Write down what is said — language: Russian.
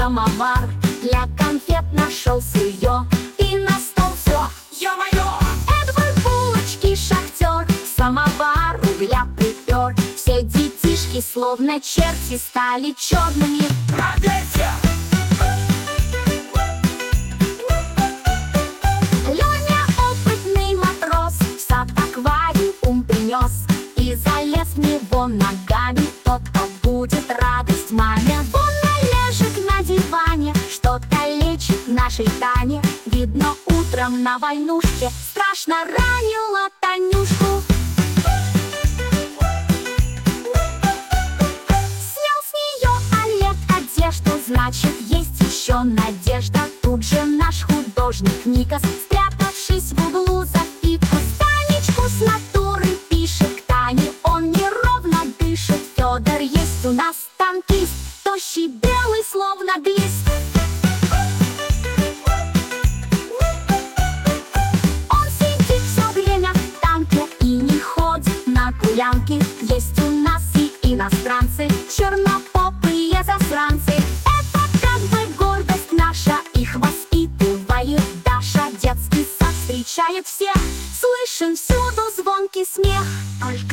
самовар, для конфет нашел сырье, и на стол все. Ё-моё! Эдвард булочки шахтер, самовар угля припер. Все детишки словно черти стали черными. Проверьте! Леня опытный матрос в сад аквариум принес и залез в него ногами. Тот-то будет радость маме. Бонна лежит на диване, что-то лечит нашей Тане. Видно, утром на войнушке страшно ранила Танюшку. Снял с нее Олег одежду, значит, есть еще надежда. Тут же наш художник Никас, спрятавшись в углу за фигу, Танечку с натуры пишет к Тане. Он неровно дышит. Федор есть у нас танкист, тощий, белый, словно глист. Он сидит все время в танке и не ходит на гулянки. Есть у нас и иностранцы, чернопопые засранцы. Это как бы гордость наша, их воспитывает Даша. Детский сад встречает всех, слышен всюду звонкий смех. Только